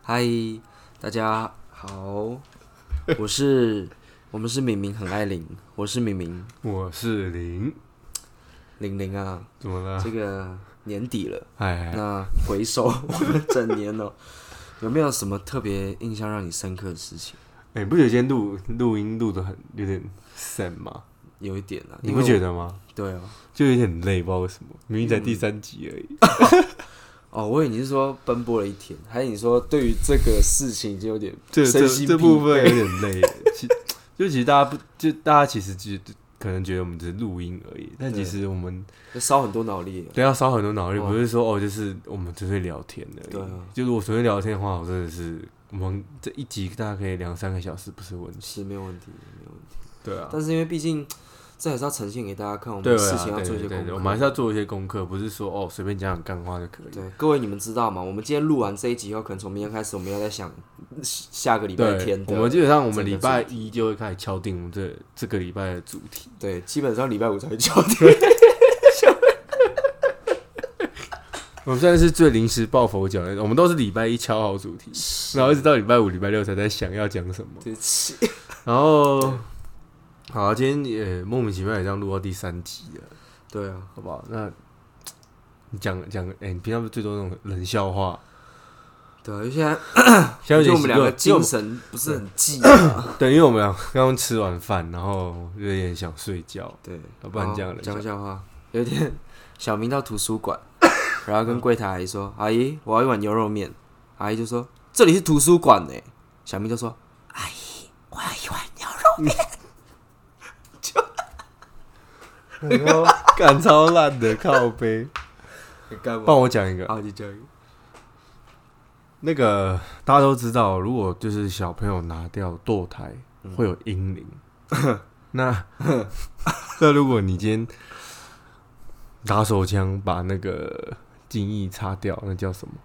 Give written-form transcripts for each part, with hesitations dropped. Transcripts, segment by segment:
嗨，大家好，我们是明明很爱零，我是明明我是零零啊， 怎么了？ 这个年底了， 哎， 那回首我们整年哦，有没有什么特别印象让你深刻的事情？ 你不觉得今天录音录的很有点散吗？ 有一点啊， 你不觉得吗？ 对啊， 就有点累，不知道为什么，明明才第3集而已。 哦，我以为你是说奔波了一天，还是你说对于这个事情就有点身心这疲部分有惫？ 点累。其实大家其实可能觉得我们只是录音而已，但其实我们烧很多脑力。 对要烧很多脑力， 哇不是说就是我们只会聊天而已。 对啊， 就如果纯粹聊天的话，我真的是我们这一集大概可以2-3个小时，不是问题。 是没有问题，没有问题。 对啊。 但是因为毕竟这还是要呈现给大家看，我对啊， 们事情要做一些功课。 对，我们还是要做一些功课，不是说随便讲讲干话就可以。 对，各位你们知道吗？我们今天录完这一集以后，可能从明天开始，我们要在想下个礼拜天的。 我们基本上我们礼拜一就会开始敲定我们这个礼拜的主题。 对，基本上礼拜五才会敲定。 我们现在是最临时抱佛脚的，我们都是礼拜一敲好主题，然后一直到礼拜5、礼拜6才在想要讲什么。 对不起。 然后，好，今天也莫名其妙也这样录到第3集了。 对啊， 好不好？那你讲，你平常不是最多那种冷笑话？ 对啊，因为现在现在就我们两个精神不是很济啊。 对，因为我们俩刚刚吃完饭，然后有点想睡觉。 对， 不然这样讲笑话。有一天，小明到图书馆，然后跟柜台阿姨说：“阿姨，我要一碗牛肉面。”阿姨就说：“这里是图书馆呢。”小明就说：“阿姨，我要一碗牛肉面。” 干超烂的靠背。帮我讲一个。 好，你讲一个。 那个大家都知道，如果就是小朋友拿掉堕胎，会有阴灵。那如果你今天打手枪把那个精液擦掉，那叫什么？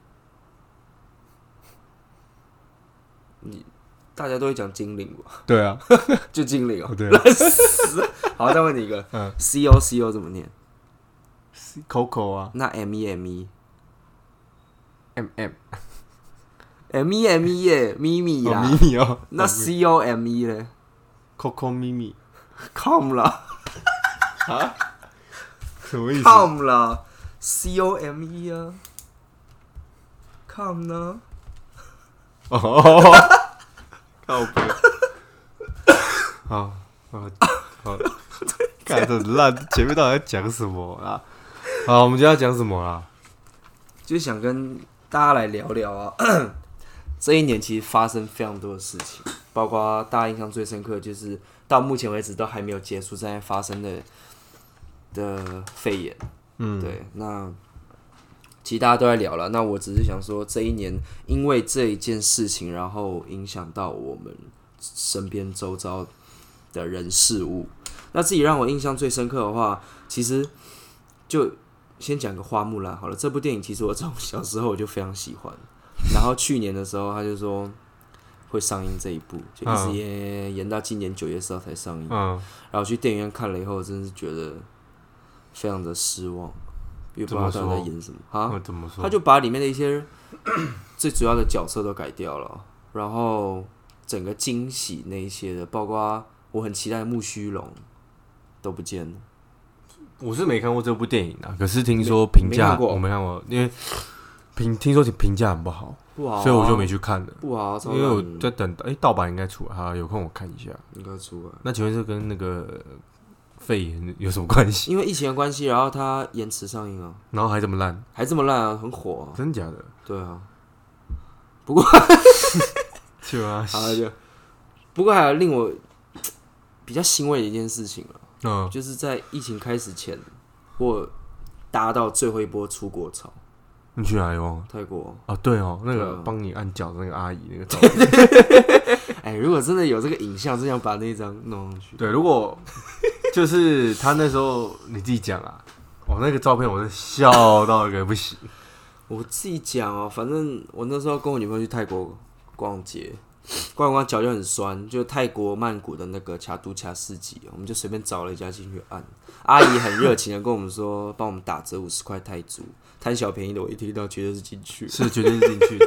大家都会讲精灵吧？ 对啊， 就精灵哦。 对烂死。好，再问你一个，CO 怎么念 ，Coco 啊， 那 ME MM ME 耶，咪咪啦， 咪咪哦， 那 COME 嘞 Coco 咪咪 ？Com 啦啊？什么意思 ？Com 啦，COME 啊，Com 呢？ 哦，靠背，好，看这烂，前面到底在讲什么啦？好，我们今天要讲什么啦？ 就想跟大家来聊聊啊，这一年其实发生非常多的事情，包括大家印象最深刻的就是到目前为止都还没有结束正在发生的肺炎。对，那其实大家都在聊了，那我只是想说，这一年因为这一件事情，然后影响到我们身边周遭的人事物。那自己让我印象最深刻的话，其实就先讲个花木兰好了。这部电影其实我从小时候我就非常喜欢，然后去年的时候他就说会上映这一部，就一直延到今年9月10号才上映。然后去电影院看了以后，真是觉得非常的失望。也不知道他在演什么啊？ 怎么说？ 他就把里面的一些最主要的角色都改掉了，然后整个惊喜那一些的，包括我很期待的木须龙都不见了。 我是没看过这部电影啊，可是听说评价我没看过，因为听说评价很不好，所以我就没去看了。 不好， 因为我在等，盗版应该出来，好，有空我看一下。 应该出来。 那请问是跟那个肺炎有什么关系？ 因为疫情的关系，然后它延迟上映啊， 然后还这么烂， 还这么烂啊，很火啊， 真假的？ 对啊。不过， 是吗？ 好就，不过还有令我比较欣慰的一件事情啊，就是在疫情开始前，我搭到最后一波出国潮。 你去哪里忘了？ 泰国啊，对哦，那个帮你按脚的那个阿姨那个照片。 如果真的有这个影像，真想把那张弄上去。 对，如果就是他那时候你自己讲啊，那个照片我是笑到一个不行。 我自己讲哦，反正我那时候跟我女朋友去泰国逛街，逛逛脚就很酸，就泰国曼谷的那个卡都卡市集，我们就随便找了一家进去按，阿姨很热情的跟我们说，帮我们打折50块泰铢，贪小便宜的我一听到绝对是进去， 是绝对是进去的、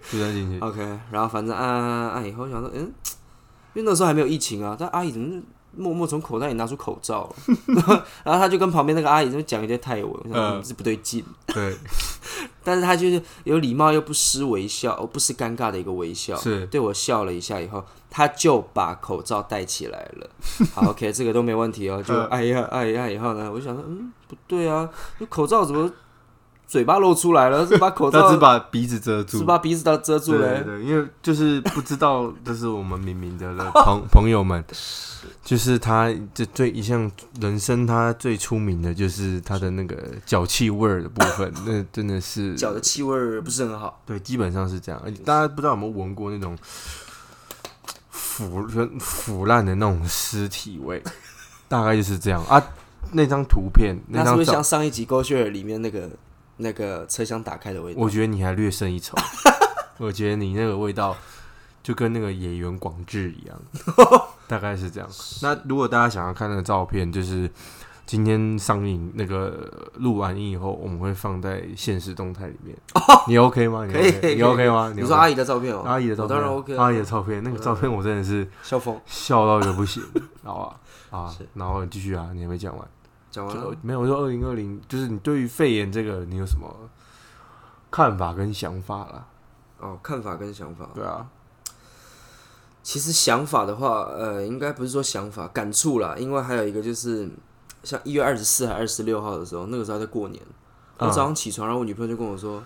就算进去。 OK， 然后反正按以后想说，因为那时候还没有疫情啊，但阿姨怎么默默从口袋里拿出口罩，然后他就跟旁边那个阿姨就讲一些泰文，我想说这不对劲。 对， 但是他就是有礼貌又不失微笑，不失尴尬的一个微笑， 是对我笑了一下以后，他就把口罩戴起来了。好 ，OK， 这个都没问题哦。就哎呀以后呢，我就想说，不对啊，口罩怎么嘴巴露出来了？是把口罩， 他只把鼻子遮住， 是把鼻子都遮住了。 对，因为就是不知道，这是我们明明的朋友们，就是他这一项人生他最出名的就是他的那个脚气味的部分，那真的是脚的气味不是很好。 对，基本上是这样。大家不知道有没有闻过那种腐烂的那种尸体味，大概就是这样啊。那张图片， 那是不是像上一集《Go Share》里面那个车厢打开的味道？ 我觉得你还略胜一筹。我觉得你那个味道就跟那个野原广志一样，大概是这样。那如果大家想要看那个照片，就是今天上映那个录完音以后，我们会放在限时动态里面。你 OK 吗？ 可以， 你 OK 吗？ 你说阿姨的照片哦， 阿姨的照片， 当然 OK。 阿姨的照片，那个照片我真的是笑到一个不行。好啊，然后继续啊，你还没讲完。 讲完了没有？我说2020，就是你对于肺炎这个，你有什么看法跟想法啦？ 看法跟想法。 对啊， 其实想法的话，应该不是说想法，感触啦。因为还有一个就是，像1月24还26号的时候，那个时候还在过年，我早上起床，然后我女朋友就跟我说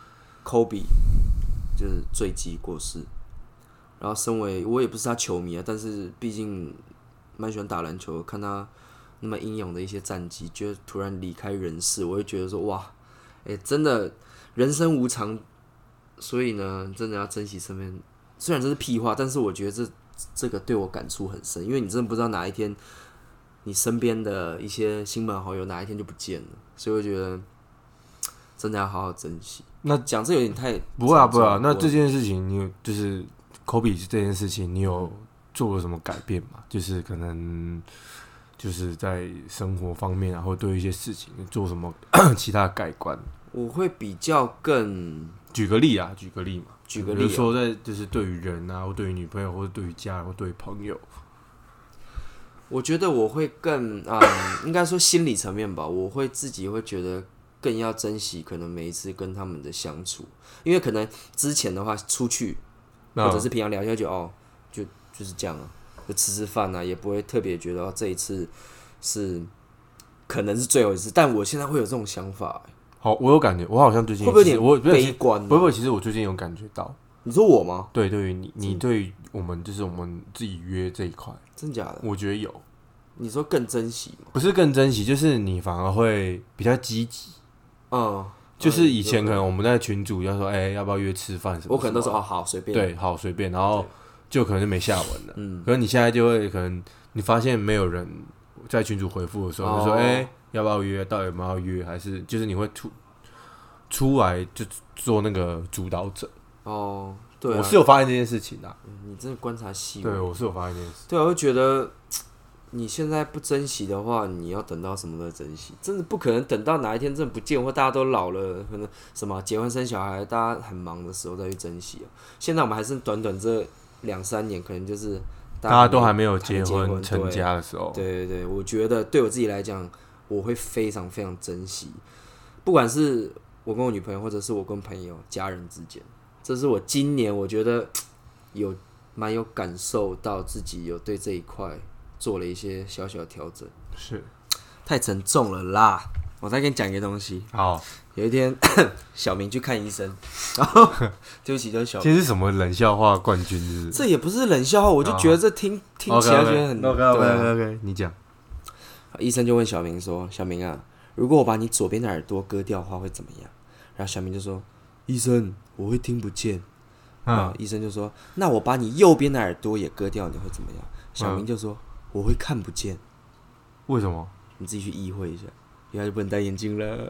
，Kobe 就是坠机过世。然后身为我也不是他球迷啊，但是毕竟蛮喜欢打篮球，看他那么英勇的一些战绩，就突然离开人世，我会觉得说哇，真的人生无常，所以呢，真的要珍惜身边。虽然这是屁话，但是我觉得这个对我感触很深，因为你真的不知道哪一天你身边的一些亲朋好友哪一天就不见了，所以我觉得真的要好好珍惜。那讲这有点太不会啊。那这件事情，你有就是Kobe 这件事情，你有做了什么改变吗？就是可能就是在生活方面，然后对一些事情做什么其他的改观？ 我会比较更举个例嘛，比如说在就是对于人啊，或对于女朋友，或者对于家人，或对于朋友， 我觉得我会更应该说心理层面吧，我会自己会觉得更要珍惜可能每一次跟他们的相处，因为可能之前的话出去或者是平常聊天就是这样啊，就吃饭啊，也不会特别觉得这一次是可能是最后一次，但我现在会有这种想法。 好，我有感觉，我好像最近会不会有点悲观？ 不会，其实我最近有感觉到。 你说我吗？ 对，对于你对于我们就是我们自己约这一块， 真假的？ 我觉得有。 你说更珍惜吗？ 不是更珍惜，就是你反而会比较积极。就是以前可能我们在群组要说，要不要约吃饭什么？ 我可能都说好随便。 对，好随便，然后就可能就没下文了。可是你现在就会可能你发现没有人在群组回复的时候，就说要不要约？到底有没有要约？还是就是你会出来就做那个主导者？ 对啊， 我是有发现这件事情的。 你真的观察细。 对，我是有发现这件事。 对，我会觉得你现在不珍惜的话，你要等到什么时候珍惜？真的不可能等到哪一天真的不见，或大家都老了，可能什么结婚生小孩，大家很忙的时候再去珍惜。现在我们还是短短这2-3年，可能就是大家都还没有结婚成家的时候。 对，我觉得对我自己来讲，我会非常非常珍惜，不管是我跟我女朋友，或者是我跟朋友、家人之间，这是我今年我觉得蛮有感受到自己有对这一块做了一些小小的调整。 是， 太沉重了啦！我再跟你讲一个东西。 好， 有一天小明去看医生，然后对不起，就是小明。 这是什么冷笑话冠军是不是？ 这也不是冷笑话，我就觉得这听起来觉得很 OK， 你讲。 医生就问小明说：“小明啊，如果我把你左边的耳朵割掉的话，会怎么样？”然后小明就说：“医生，我会听不见。”医生就说：“那我把你右边的耳朵也割掉，你会怎么样？”小明就说：“我会看不见。” 为什么？ 你自己去意会一下，因为他就不能戴眼镜了。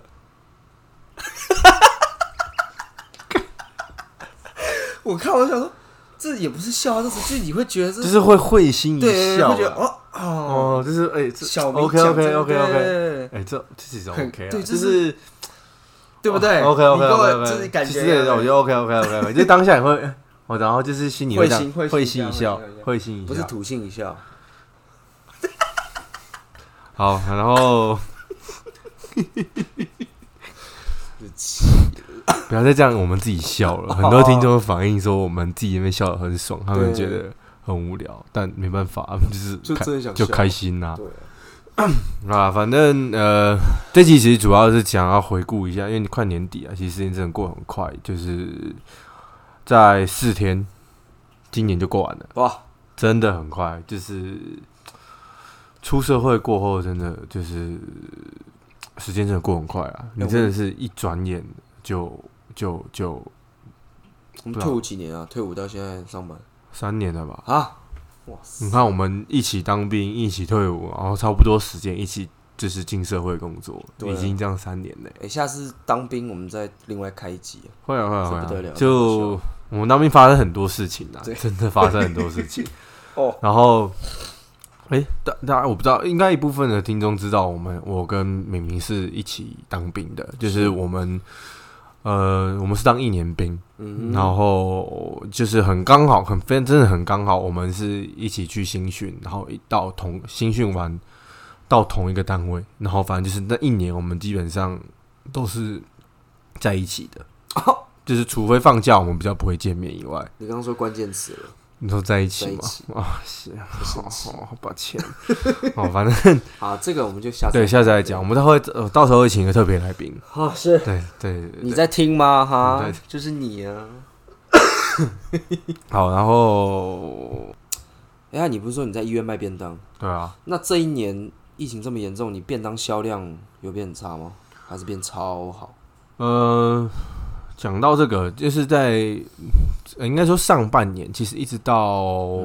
我看我想说，这也不是笑话，这是就你会觉得就是会心一笑， 会觉得就是小明 OK，这其实 OK 啊， 对， 就是对不对 ？OK 你跟我 OK 就是 OK， 感觉其实我觉得 OK，就当下也会，然后就是心里会这样会心心一笑，会心一笑， 不是土性一笑。 好，然后不要再这样，我们自己笑了。很多听众反映说，我们自己那边笑得很爽，他们觉得很无聊，但没办法，就是就真的想就开心呐。 对啊，反正这期其实主要是想要回顾一下，因为快年底啊，其实时间真的过得很快，就是在4天，今年就过完了， 哇， 真的很快。就是出社会过后，真的就是时间真的过很快啊！你真的是一转眼就我们退伍几年啊？退伍到现在上班 3年了吧？ 啊！哇塞！ 你看，我们一起当兵，一起退伍，然后差不多时间一起就是进社会工作，已经这样3年了。 下次当兵我们再另外开一集。 会啊， 不得了！ 就我们当兵发生很多事情啊，真的发生很多事情。 哦， 然后，大家我不知道，应该一部分的听众知道，我跟明明是一起当兵的，就是我们是当1年兵，然后就是很刚好，真的很刚好，我们是一起去新训，然后新训完到同一个单位，然后反正就是那1年，我们基本上都是在一起的，就是除非放假我们比较不会见面以外。 你刚刚说关键词了。 你说在一起吗？啊，是，好抱歉。好，反正好，这个我们就下次再讲。我们到时候会请一个特别来宾。 好，是， 对， 你在听吗？哈，就是你啊。 好，然后， 你不是说你在医院卖便当？ 对啊。 那这一年疫情这么严重，你便当销量有变很差吗？还是变超好？ 讲到这个，就是在应该说上半年，其实一直到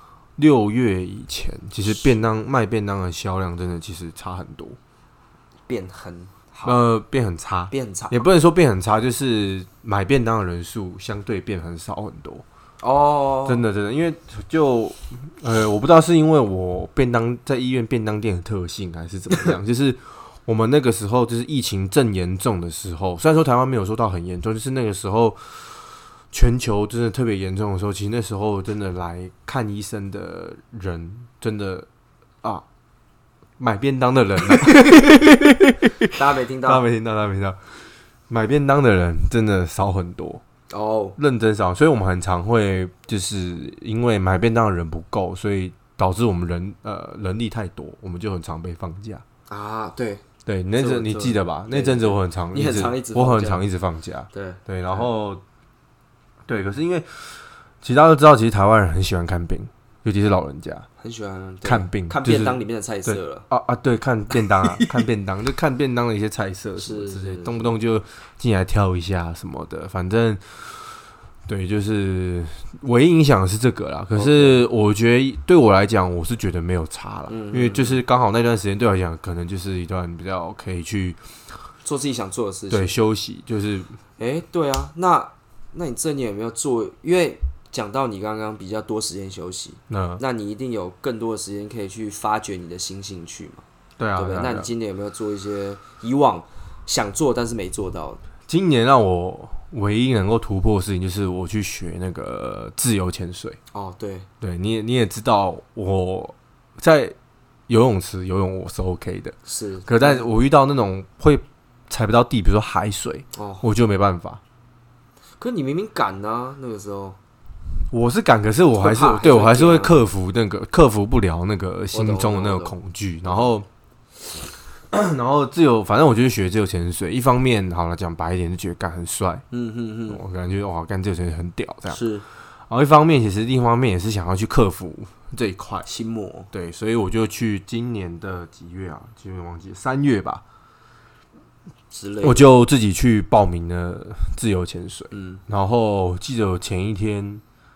6月以前，其实卖便当的销量真的其实差很多， 变很好， 变很差， 也不能说变很差，就是买便当的人数相对变很少很多。 哦， 真的，因为我不知道是因为我在医院便当店的特性，还是怎么样，就是我们那个时候就是疫情正严重的时候，虽然说台湾没有说到很严重，就是那个时候全球真的特别严重的时候，其实那时候真的来看医生的人真的买便当的人大家没听到， 买便当的人真的少很多哦， 认真少，所以我们很常会就是因为买便当的人不够，所以导致我们人力太多，我们就很常被放假啊，对， 那阵你记得吧？那阵子我很常一直放假，对，然后对，可是因为其实大家都知道，其实台湾人很喜欢看病，尤其是老人家很喜欢看病， 看便当里面的菜色了。 对，看便当啊，看便当就看便当的一些菜色什么之类，动不动就进来挑一下什么的，反正。对，就是唯一影响的是这个啦。可是我觉得对我来讲，我是觉得没有差啦，因为就是刚好那段时间对我来讲，可能就是一段比较可以去做自己想做的事情， 对，休息就是。 对啊，那你这年有没有做？因为讲到你刚刚比较多时间休息，那你一定有更多的时间可以去发掘你的新兴趣嘛？ 对啊， 对不对？那你今年有没有做一些以往想做但是没做到的？ 今年让我唯一能够突破的事情，就是我去学那个自由潜水。 哦，对， 你也知道，我在游泳池游泳我是 OK 的， 是。 可但我遇到那种会踩不到地，比如说海水，我就没办法。 可你明明敢啊，那个时候。 我是敢，可是我还是会克服不了那个心中的那个恐惧，然后反正我就去学自由潜水。一方面，好了，讲白一点，就觉得干很帅，我感觉哇，干自由潜水很屌，这样是。 然后一方面，其实另一方面也是想要去克服这一块心魔， 对，所以我就去今年的几月啊？几月忘记3月吧之类的，我就自己去报名了自由潜水。然后记得我前一天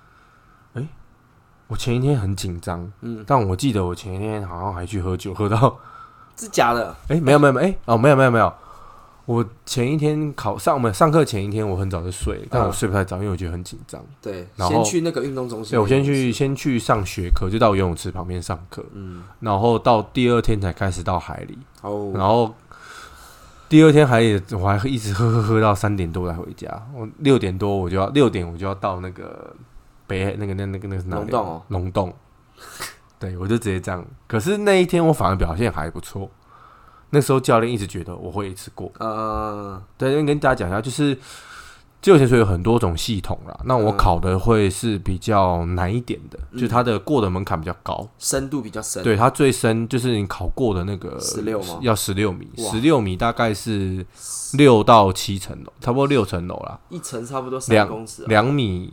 很紧张，但我记得我前一天好像还去喝酒，喝到。 是假的？ 没有，没有。我前一天上课前一天，我很早就睡了，但我睡不太着，因为我觉得很紧张。 对，先去那个运动中心。对， 我先去上学课，就到游泳池旁边上课。然后到第2天才开始到海里。然后第二天我还一直喝到3点多才回家。我6点我就要到那个那个是哪里？ 龙洞哦， 龙洞。对，我就直接这样。可是那一天我反而表现还不错。那时候教练一直觉得我会一次过。对，跟大家讲一下，就是自由潜水有很多种系统啦。那我考的会是比较难一点的，就是它的过的门槛比较高， 深度比较深。 对，它最深就是你考过的那个 16吗？ 要16米，16米大概是6到7层楼，差不多6层楼啦。 一层差不多3公尺 ，2米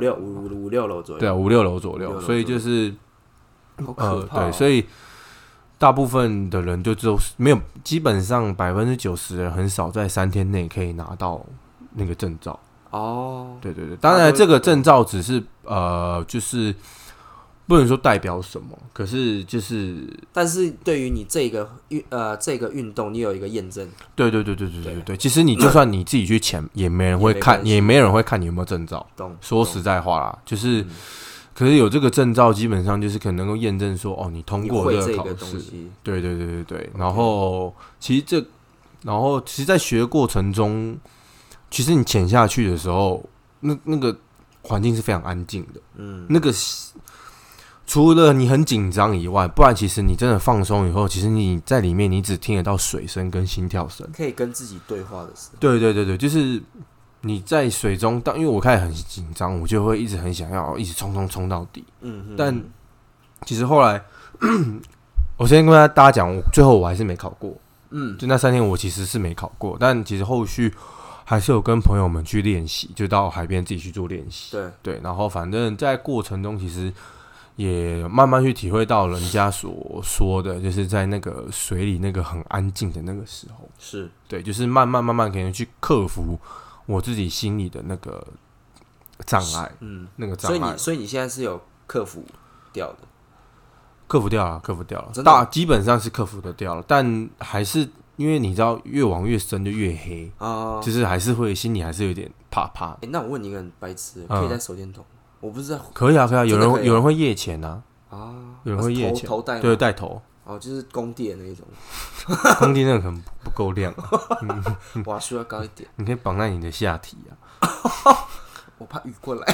5、6楼左右。 对啊，5、6楼左右，所以就是好可怕对，所以大部分的人就没有，基本上90%的人很少在3天内可以拿到那个证照。对，当然这个证照只是就是不能说代表什么，可是就是， 但是对于你这个运动，你有一个验证。 对，其实你就算你自己去潜，也没人会看，也没人会看你有没有证照。说实在话啦，就是。可是有这个证照，基本上就是可能能够验证说，你通过这个考试。对。然后其实在学过程中，其实你潜下去的时候，那个环境是非常安静的。那个除了你很紧张以外，不然其实你真的放松以后，其实你在里面你只听得到水声跟心跳声， 可以跟自己对话的时候。 对，就是。你在水中，因为我开始很紧张，我就会一直很想要一直冲到底。但其实后来，我先跟大家讲，最后我还是没考过。就那3天我其实是没考过，但其实后续还是有跟朋友们去练习，就到海边自己去做练习。对，然后反正在过程中，其实也慢慢去体会到人家所说的，就是在那个水里那个很安静的那个时候，对，就是慢慢可能去克服。我自己心里的那个障碍，那个障碍， 所以你现在是有克服掉的， 克服掉了，基本上是克服得掉了，但还是因为你知道，越往越深就越黑就是还是会心里还是有点怕。 那我问你一个很白痴，可以带手电筒？我不是在可以啊，有人会夜潜啊，有人会夜潜， 头戴对，带头。 就是工地的那一种， 工地那个可能不够亮瓦数要高一点。 你可以绑在你的下体啊， 我怕雨过来。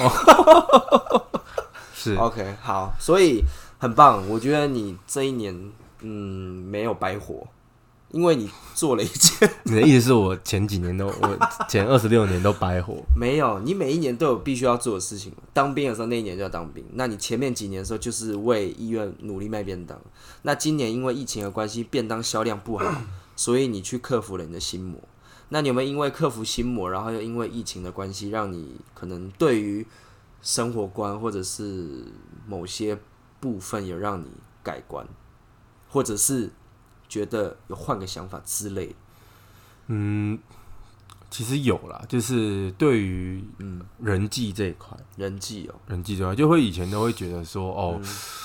是 OK， 好，所以很棒，我觉得你这一年没有白活，因为你做了一件。 你的意思是我前26年都白活？ 没有，你每一年都有必须要做的事情。当兵的时候那一年就要当兵，那你前面几年的时候就是为医院努力卖便当。那今年因为疫情的关系，便当销量不好，所以你去克服了你的心魔。那你有没有因为克服心魔，然后又因为疫情的关系，让你可能对于生活观或者是某些部分有让你改观，或者是觉得有换个想法之类的？ 其实有啦，就是对于人际这一块， 人际这块，就会以前都会觉得说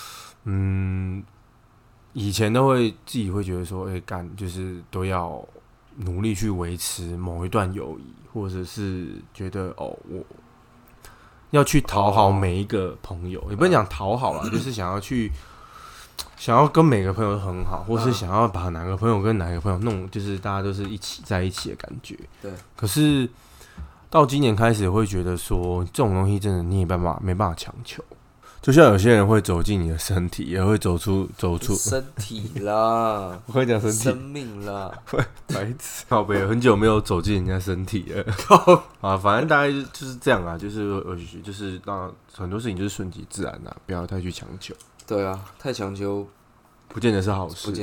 以前都会自己会觉得说，就是都要努力去维持某一段友谊，或者是觉得我要去讨好每一个朋友，也不能讲讨好啦，就是想要跟每个朋友都很好，或是想要把哪个朋友跟哪个朋友弄，就是大家都是一起在一起的感觉。 对。 可是到今年开始，会觉得说这种东西真的你也没办法强求。就像有些人会走进你的身体，也会走出身体啦， 我会讲身体， 生命啦， 白痴，靠北，很久没有走进人家身体了。反正大概就是这样啊，就是让很多事情就是顺其自然啊，不要太去强求。 对啊，太强求不见得是好事，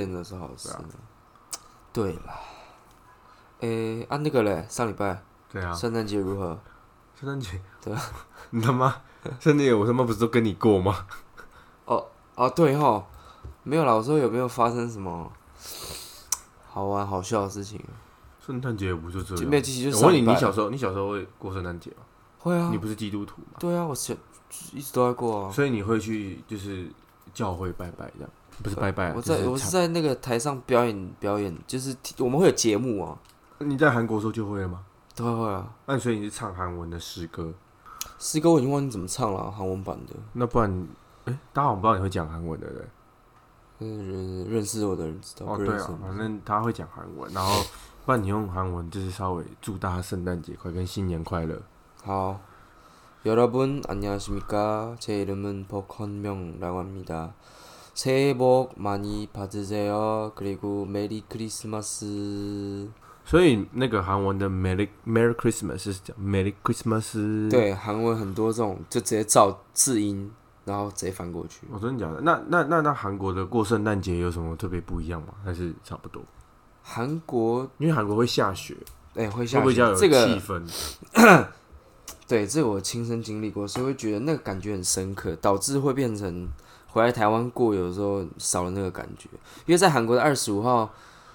对啦，那个嘞，上礼拜对啊， 圣诞节如何？ 圣诞节对啊， 你他妈圣诞节我他妈不是都跟你过吗？ 对齁，没有啦，我说有没有发生什么好玩好笑的事情？ 圣诞节不就这样？ 没有，其实我问你，你小时候会过圣诞节吗？ 会啊， 你不是基督徒吗？ 对啊，我一直都在过啊。 所以你会去就是教会拜拜这样？不是拜拜， 我是在那个台上表演，就是我们会有节目啊。 你在韩国的时候就会了吗？ 都会啊。 那所以你是唱韩文的诗歌？ 诗歌我已经忘记怎么唱了，韩文版的。 那不然，大家我不知道你会讲韩文的对不对？认识我的人知道。 对啊，反正他会讲韩文，然后不知不然你用韩文就是稍微祝大家圣诞节快跟新年快乐。 好，여러분 안녕하십니까? 제 이름은 박헌명라고 합니다. 새해 복 많이 받으세요. 그리고 메리 크리스마스. 所以那个韩文的 Merry Christmas 是讲 Merry Christmas。 对，韩文很多这种就直接照字音，然后直接翻过去。 真的假的？那韩国的过圣诞节有什么特别不一样吗？还是差不多？ 韩国因为韩国会下雪， 会下雪， 会不会比较有气氛？ 对，这个我亲身经历过，所以会觉得那个感觉很深刻，导致会变成回来台湾过，有时候少了那个感觉。因为在韩国的25号，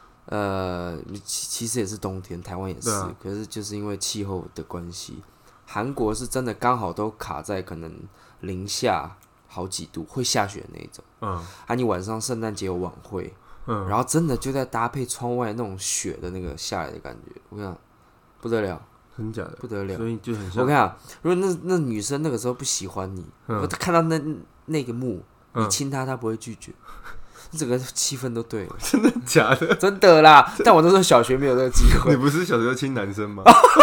其实也是冬天，台湾也是，可是就是因为气候的关系，韩国是真的刚好都卡在可能零下好几度，会下雪的那一种。你晚上圣诞节有晚会，然后真的就在搭配窗外那种雪的那个下来的感觉，我跟你讲，不得了。 真假的不得了， 所以就很像。 我跟你讲，如果那女生那个时候不喜欢你，我看到那个幕，你亲她，她不会拒绝，整个气氛都对了。 真的假的？ 真的啦！但我那时候小学没有这个机会。 你不是小时候亲男生吗？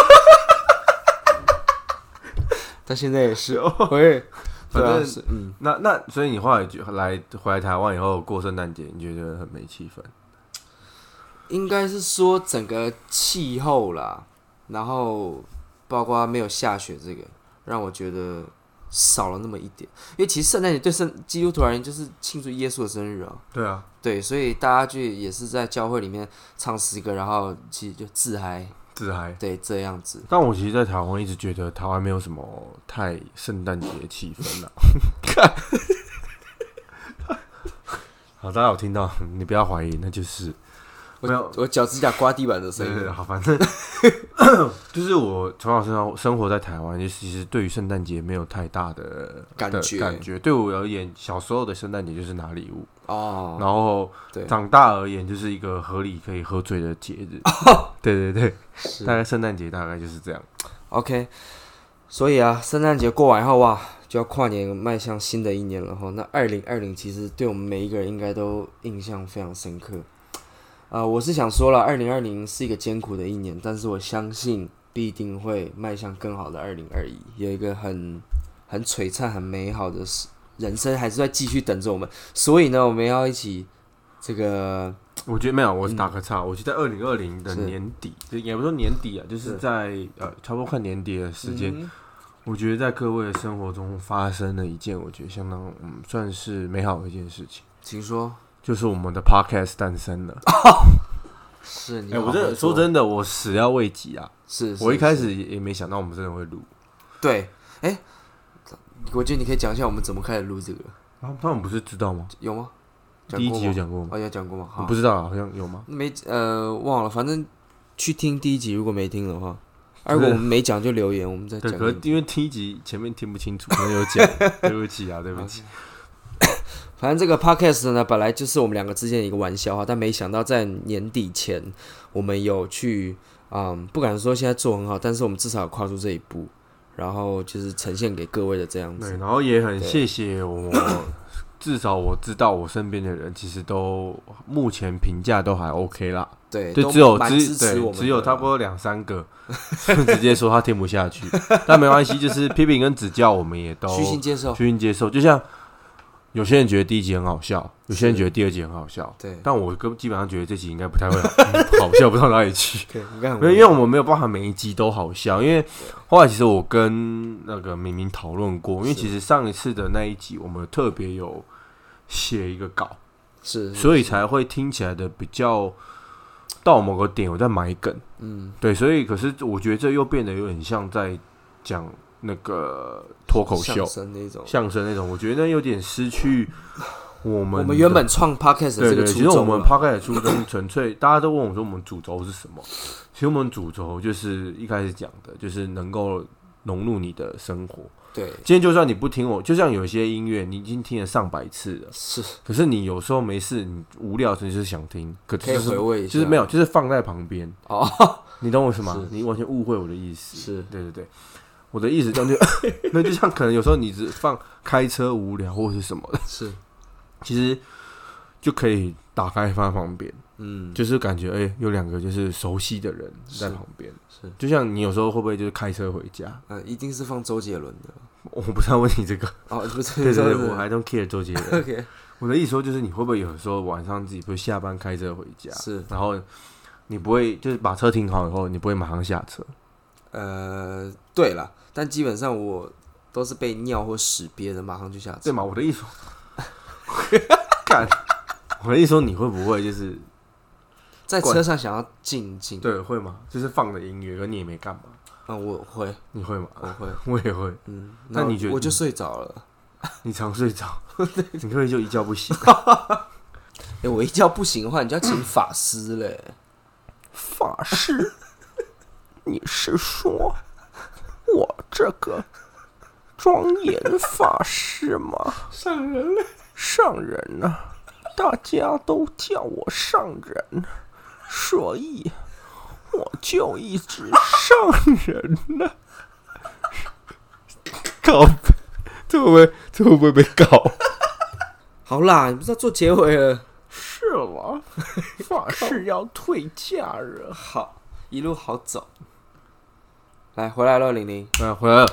但现在也是，会。 反正是那所以你后来回来台湾以后过圣诞节，你觉得很没气氛？ 应该是说整个气候啦。然后，包括没有下雪，这个让我觉得少了那么一点。因为其实圣诞节对基督徒而言就是庆祝耶稣的生日啊。 对啊， 对，所以大家就也是在教会里面唱诗歌，然后其实就自嗨，对，这样子。 但我其实，在台湾一直觉得台湾没有什么太圣诞节的气氛啊。好，大家有听到？你不要怀疑，那就是。 我脚趾甲刮地板的声音。 对，好，反正就是我从小生活在台湾，就其实对于圣诞节没有太大的感觉。对我而言，小时候的圣诞节就是拿礼物然后长大而言就是一个合理可以喝醉的节日。对，大概圣诞节大概就是这样。 OK， 所以啊，圣诞节过完以后哇，就要跨年迈向新的一年了哈。那2020其实对我们每一个人应该都印象非常深刻。我是想说了，2020是一个艰苦的一年，但是我相信必定会迈向更好的2021，有一个很璀璨、很美好的人生，还是在继续等着我们。所以呢，我们要一起这个。 我觉得没有，我是打个岔。我觉得2020的年底，也不是说年底啊，就是在差不多快年底的时间，我觉得在各位的生活中发生了一件我觉得相当算是美好的一件事情。 请说。就是我们的 podcast 诞生了。 是， 我真的说真的，我始料未及啊！ 是我一开始也没想到我们真的会录。 对，我觉得你可以讲一下我们怎么开始录这个。 他们不是知道吗？ 有吗？ 第一集有讲过吗？ 有讲过吗？ 我不知道，好像有吗？ 忘了，反正去听第一集，如果没听的话，如果我们没讲就留言，我们再讲。 可是因为第一集前面听不清楚，可能有讲，对不起啊，对不起。 反正这个 podcast 呢，本来就是我们两个之间的一个玩笑哈，但没想到在年底前，我们有去不敢说现在做很好，但是我们至少有跨出这一步，然后就是呈现给各位的这样子。 对，然后也很谢谢我，至少我知道我身边的人其实都目前评价都还 OK 啦。 对， 就只有差不多2-3个直接说他听不下去，但没关系，就是批评跟指教我们也都虚心接受，就像。有些人觉得第一集很好笑，有些人觉得第二集很好笑， 对。 但我基本上觉得这集应该不太会好笑不到哪里去。 因为我们没有办法每一集都好笑，因为后来其实我跟那个明明讨论过，因为其实上一次的那一集我们特别有写一个稿，所以才会听起来的比较到某个点我在埋梗，对。所以可是我觉得这又变得有点像在讲。那个脱口秀、相声那种，我觉得有点失去我们原本创 podcast 的这个初衷。 其实我们 podcast 的初衷纯粹，大家都问我说我们主轴是什么？其实我们主轴就是一开始讲的，就是能够融入你的生活。 对， 今天就算你不听我，就像有些音乐你已经听了上百次了，可是你有时候没事，你无聊的时候就是想听，可以回味一下， 就是没有，就是放在旁边。你懂我什么？你完全误会我的意思。对。我的意思就那就像可能有时候你只开车无聊或是什么的， 是， 其实就可以打开放在旁边， 就是感觉有2个就是熟悉的人在旁边， 是就像你有时候会不会就是开车回家？ 一定是放周杰伦的。 我不是要问你这个哦，不是， 对，我还 don't care 周杰伦。 OK， 我的意思说就是你会不会有时候晚上自己不是下班开车回家， 是， 然后你不会就是把车停好以后，你不会马上下车？ 对啦，但基本上我都是被尿或屎憋的，马上就下车。 对嘛？我的意思说，干，我的意思说你会不会就是在车上想要静静？ 对，会吗？就是放着音乐，可你也没干嘛。 我会。 你会吗？ 我会， 我也会。那你觉得我就睡着了？ 你常睡着，你可不可以就一觉不醒？ 我一觉不醒的话，你就要请法师嘞。 法师？你是说我这个庄严法师吗？ 上人了， 上人啊！大家都叫我上人，所以我就一直上人了。靠，这会不会被告？ 好啦，你不是要做结尾了？ 是吗？法师要退驾了。 好，一路好走。来，回来了，00。 回来了。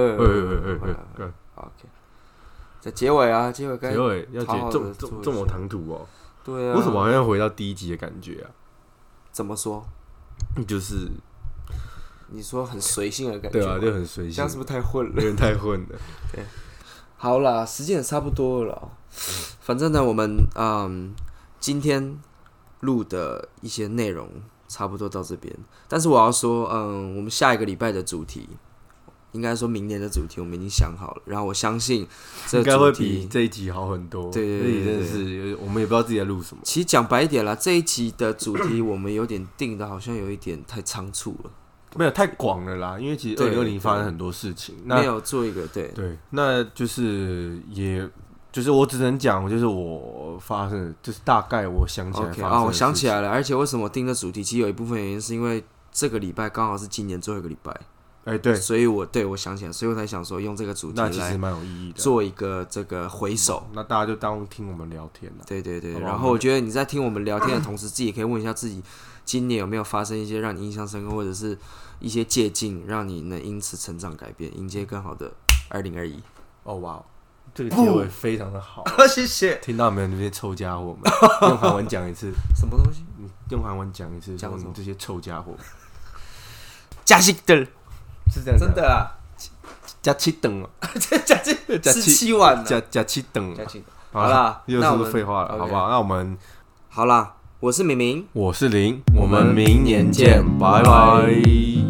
OK。在结尾啊，结尾要这么唐突哦。 对啊。 为什么好像回到第1集的感觉啊？ 怎么说？ 就是你说很随性的感觉。 对啊，就很随性。 这样是不是太混了？ 有点太混了。 对。好啦，时间也差不多了。反正呢，我们今天录的一些内容差不多到这边。但是我要说，我们下一个礼拜的主题，应该说明年的主题，我们已经想好了。然后我相信这个主题应该会比这一集好很多。 对， 真的是我们也不知道自己在录什么。 其实讲白一点啦，这一集的主题我们有点定的，好像有一点太仓促了。 没有太广了啦，因为其实2020发生很多事情， 没有做一个对， 那就是就是我只能讲，就是我发生，就是大概我想起来发生的事情。 我想起来了，而且为什么定的主题，其实有一部分原因是因为这个礼拜刚好是今年最后一个礼拜， 对， 所以我想起来，所以我才想说用这个主题那其实蛮有意义的， 做一个这个回首。 那大家就当听我们聊天了。 对，然后我觉得你在听我们聊天的同时，自己也可以问一下自己，今年有没有发生一些让你印象深刻，或者是一些借鉴，让你能因此成长改变，迎接更好的2021。 哦哇，这个结尾非常的好， 谢谢。 听到没有？那些臭家伙们，用韩文讲一次。 什么东西？ 用韩文讲一次， 讲你这些臭家伙。 加西的， 是这样子。 真的啊， 加七等哦， 加7碗呢， 加七等。 好啦， 又是废话了，好不好？那我们好啦，我是明明， 我是林，我们明年见，拜拜。